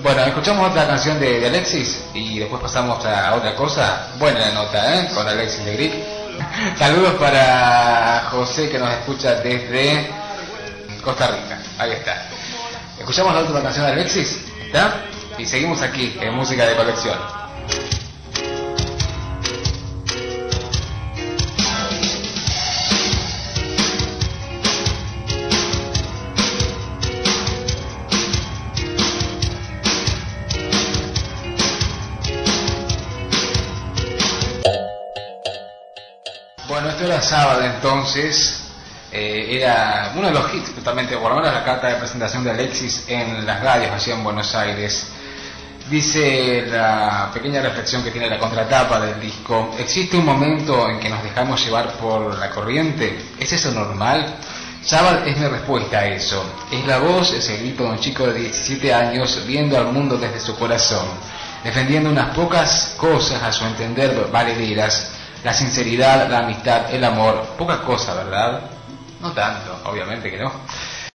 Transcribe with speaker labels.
Speaker 1: Bueno, escuchamos otra canción de Alexis y después pasamos a otra cosa. Buena la nota, con Alexis de Grip. Saludos para José que nos escucha desde Costa Rica. Ahí está. Escuchamos la última canción de Alexis, ¿está? Y seguimos aquí en Música de Colección. Bueno, esto era sábado entonces, era uno de los hits totalmente, por lo menos la carta de presentación de Alexis en las radios allí en Buenos Aires. Dice la pequeña reflexión que tiene la contratapa del disco: ¿existe un momento en que nos dejamos llevar por la corriente? ¿Es eso normal? Sabbath es mi respuesta a eso. Es la voz, es el grito de un chico de 17 años viendo al mundo desde su corazón, defendiendo unas pocas cosas a su entender valederas: la sinceridad, la amistad, el amor. Poca cosa, ¿verdad? No tanto, obviamente que no.